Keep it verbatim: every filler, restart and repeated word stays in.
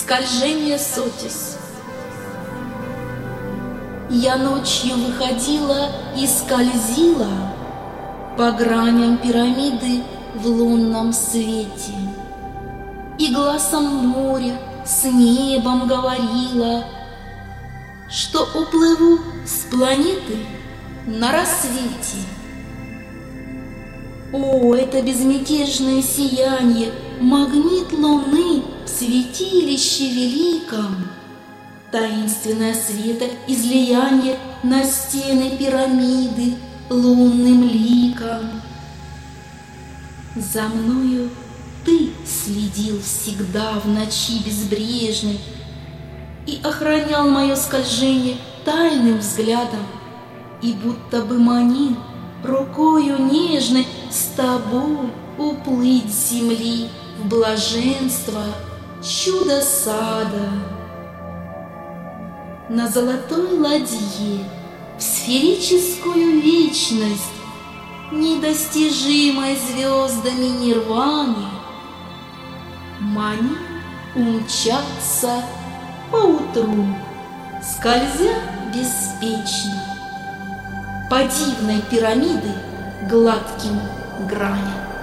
Скольжение Сотис. Я ночью выходила и скользила по граням пирамиды в лунном свете, и глазом моря с небом говорила, что уплыву с планеты на рассвете. О, это безмятежное сияние, магнит луны в святилище великом, таинственное светоизлияние на стены пирамиды лунным ликом. За мною ты следил всегда в ночи безбрежной и охранял мое скольжение тайным взглядом, и будто бы манил рукою нежной с тобой уплыть с земли в блаженство чудо сада. На золотой ладье в сферическую вечность, недостижимой звездами нирваны, манил умчаться поутру, скользя беспечно по дивной пирамиды гладким граням.